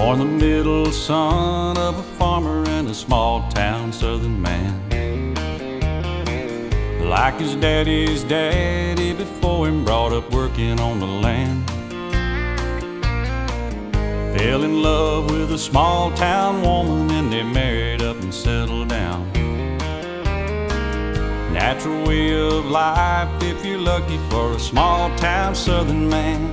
Born the middle son of a farmer and a small town southern man. Like his daddy's daddy before him, brought up working on the land. Fell in love with a small town woman and they married up and settled down. Natural way of life if you're lucky for a small town southern man.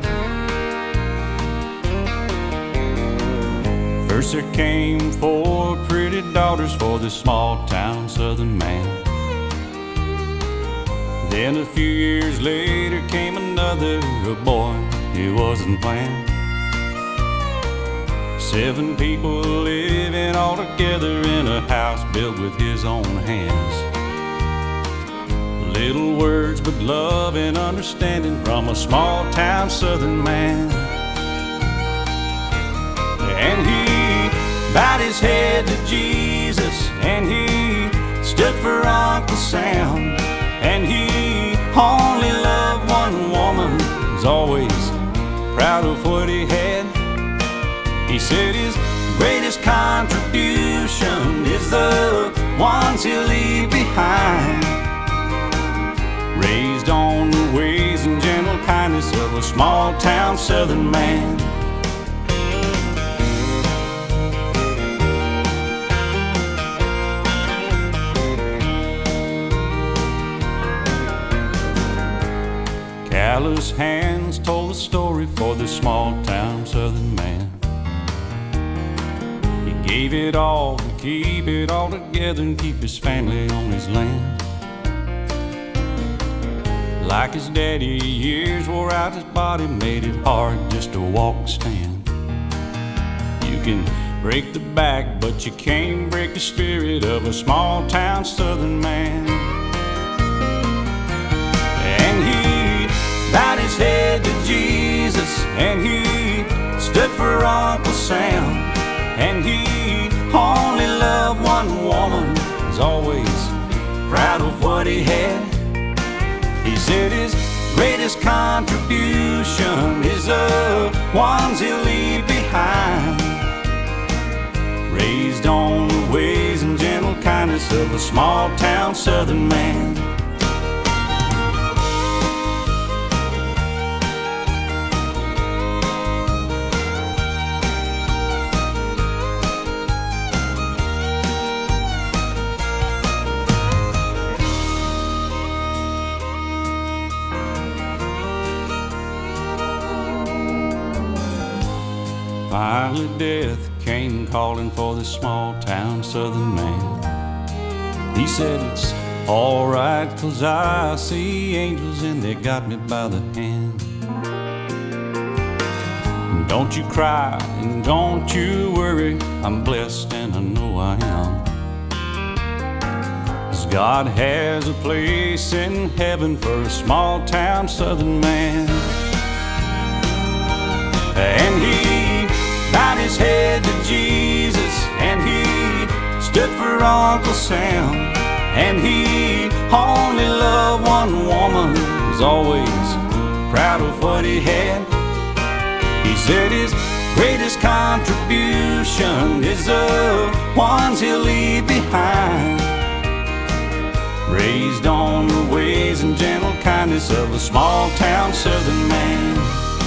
First there came 4 pretty daughters for this small town southern man. Then a few years later came another, a boy he wasn't planned. 7 people living all together in a house built with his own hands. Little words but love and understanding from a small town southern man. And he bowed his head to Jesus, and he stood for Uncle Sam. And he only loved one woman, was always proud of what he had. He said his greatest contribution is the ones he'll leave behind. Raised on the ways and gentle kindness of a small town southern man. Callous hands told the story for this small town southern man. He gave it all to keep it all together and keep his family on his land. Like his daddy, years wore out his body, made it hard just to walk and stand. You can break the back, but you can't break the spirit of a small town southern man. And he bowed his head to Jesus, and he stood for Uncle Sam. And he only loved one woman, was always proud of what he had. He said his greatest contribution is the ones he'll leave behind. Raised on the ways and gentle kindness of a small town southern man. Finally death came calling for this small town southern man. He said it's alright, 'cause I see angels and they got me by the hand. And don't you cry and don't you worry, I'm blessed and I know I am. 'Cause God has a place in heaven for a small town southern man. And he bowed his head to Jesus, and he stood for Uncle Sam. And he only loved one woman, was always proud of what he had. He said his greatest contribution is the ones he'll leave behind. Raised on the ways and gentle kindness of a small town southern man.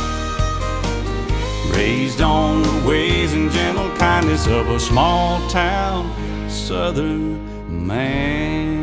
Raised on the ways and gentle kindness of a small town southern man.